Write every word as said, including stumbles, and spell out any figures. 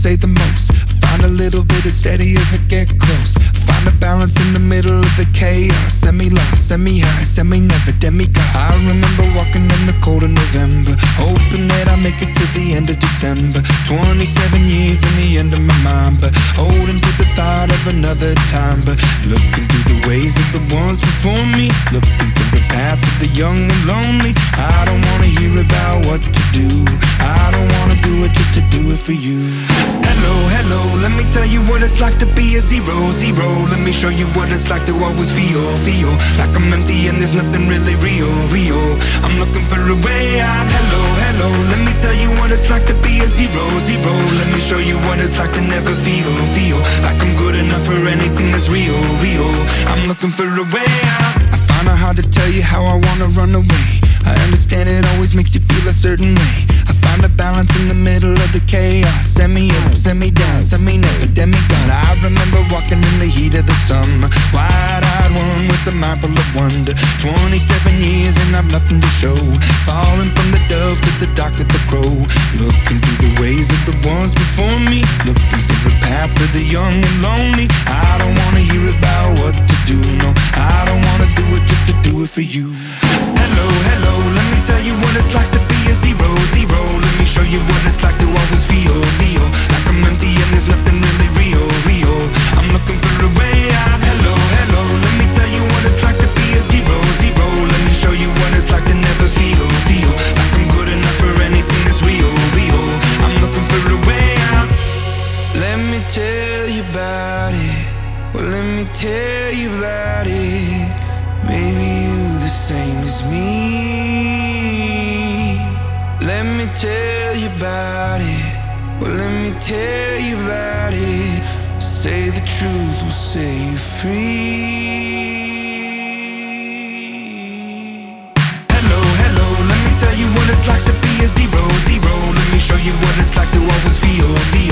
say the most. Find a little bit of steady as I get close. Find a balance in the middle of the chaos. Semi-lost, semi-high, semi-never, demigod. I remember walking in the cold of November, hoping that I make it to the end of December. Twenty-seven years in the end of my mind, but holding to the thought of another time. But looking through the ways of the ones before me, looking through the path of the young and lonely. I don't wanna hear about what to do, I don't wanna do it just to do it for you. Hello, hello, let me tell you what it's like to be a zero, zero. Let me show you what it's like to always feel, feel like I'm empty and there's nothing really real, real. I'm looking for a way out. Hello, hello, let me tell you what it's like to be a zero, zero. Let me show you what it's like to never feel, feel like I'm good enough for anything that's real, real. I'm looking for a way out. I find it hard to tell you how I wanna run away. I understand it always makes you feel a certain way. I find a balance in the middle of the chaos. Semi up, semi down, semi never, demigod. I remember walking in the heat of the summer, wide-eyed one with a mind full of wonder. Twenty-seven years and I've nothing to show, falling from the dove to the dark of the crow. Looking through the ways of the ones before me, looking through the path of the young and lonely. I don't wanna hear about what to do, no, I don't wanna do it just to do it for you. Hello, hello, let me tell you what it's like to be a zero, zero. Let me show you what it's like to always feel, feel like I'm empty and there's nothing really real, real. I'm looking for a way out. Hello, hello, let me tell you what it's like to be a zero, zero. Let me show you what it's like to never feel, feel like I'm good enough for anything that's real, real. I'm looking for a way out. Let me tell you about it. Well, let me tell you about it. Maybe you the same as me. Let me tell you about it. Well, let me tell you about it. Say the truth will set you free. Hello, hello, let me tell you what it's like to be a zero, zero. Let me show you what it's like to always feel, feel